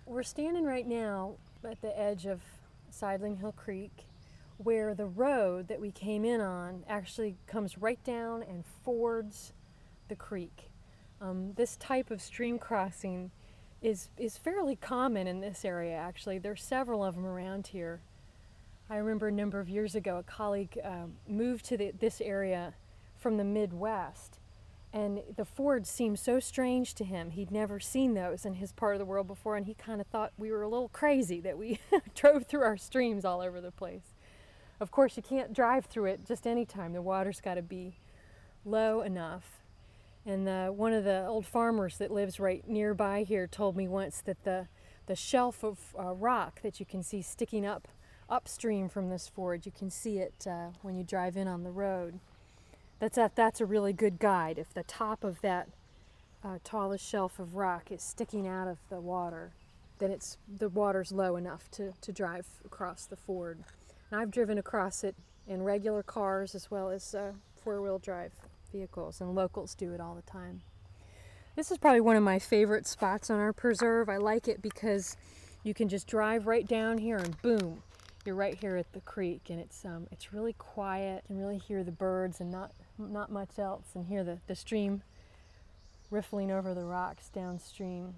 We're standing right now at the edge of Sidling Hill Creek, where the road that we came in on actually comes right down and fords the creek. This type of stream crossing is fairly common in this area, actually. There's several of them around here. I remember a number of years ago, a colleague moved to this area from the Midwest, and the fords seemed so strange to him. He'd never seen those in his part of the world before, and he kind of thought we were a little crazy that we drove through our streams all over the place. Of course, you can't drive through it just any time. The water's got to be low enough. And one of the old farmers that lives right nearby here told me once that the shelf of rock that you can see sticking up upstream from this ford, you can see it when you drive in on the road. That's a really good guide. If the top of that tallest shelf of rock is sticking out of the water, then the water's low enough to drive across the ford. And I've driven across it in regular cars as well as four-wheel drive vehicles, and locals do it all the time. This is probably one of my favorite spots on our preserve. I like it because you can just drive right down here and boom, you're right here at the creek, and it's really quiet. You can really hear the birds and not much else, and hear the stream riffling over the rocks downstream.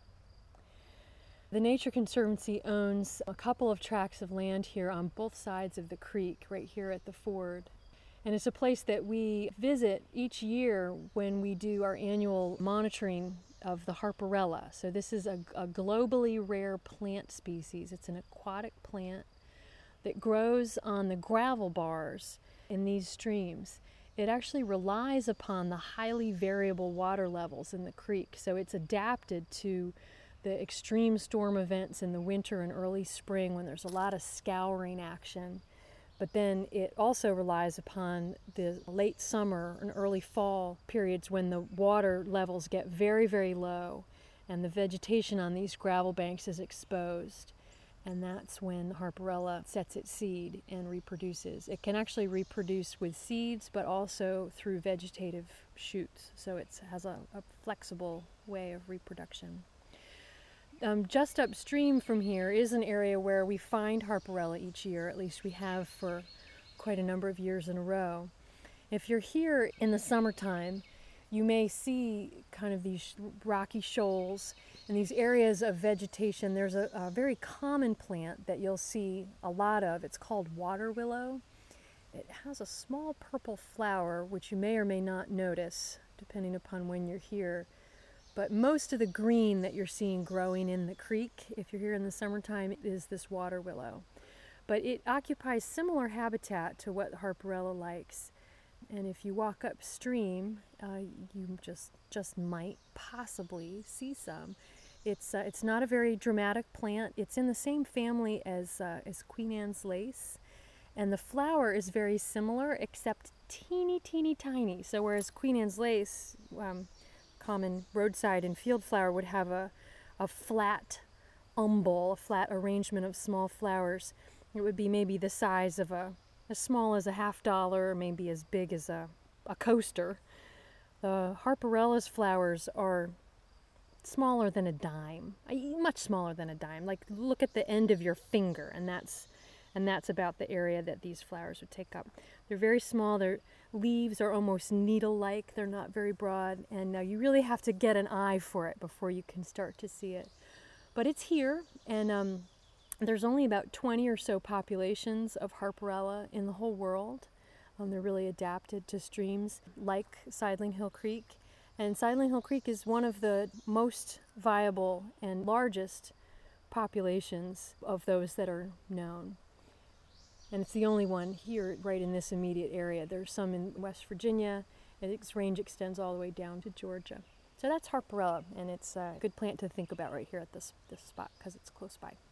The Nature Conservancy owns a couple of tracts of land here on both sides of the creek, right here at the ford. And it's a place that we visit each year when we do our annual monitoring of the Harparella. So this is a globally rare plant species. It's an aquatic plant that grows on the gravel bars in these streams. It actually relies upon the highly variable water levels in the creek. So it's adapted to the extreme storm events in the winter and early spring when there's a lot of scouring action. But then it also relies upon the late summer and early fall periods when the water levels get very, very low and the vegetation on these gravel banks is exposed. And that's when Harparella sets its seed and reproduces. It can actually reproduce with seeds, but also through vegetative shoots. So it has a flexible way of reproduction. Just upstream from here is an area where we find Harparella each year. At least we have for quite a number of years in a row. If you're here in the summertime, you may see kind of these rocky shoals and these areas of vegetation. There's a very common plant that you'll see a lot of. It's called water willow. It has a small purple flower, which you may or may not notice, depending upon when you're here. But most of the green that you're seeing growing in the creek, if you're here in the summertime, is this water willow. But it occupies similar habitat to what Harparella likes. And if you walk upstream, you just might possibly see some. It's not a very dramatic plant. It's in the same family as Queen Anne's lace, and the flower is very similar except teeny tiny. So whereas Queen Anne's lace, common roadside and field flower, would have a flat umbel, a flat arrangement of small flowers, it would be maybe the size of as small as a $50, or maybe as big as a coaster. The Harparella's flowers are smaller than a dime, much smaller than a dime. Like, look at the end of your finger, and that's about the area that these flowers would take up. They're very small. Their leaves are almost needle-like. They're not very broad, and you really have to get an eye for it before you can start to see it. But it's here, and there's only about 20 or so populations of Harparella in the whole world. They're really adapted to streams like Sidling Hill Creek. And Sidling Hill Creek is one of the most viable and largest populations of those that are known. And it's the only one here right in this immediate area. There's some in West Virginia, and its range extends all the way down to Georgia. So that's Harparella, and it's a good plant to think about right here at this spot because it's close by.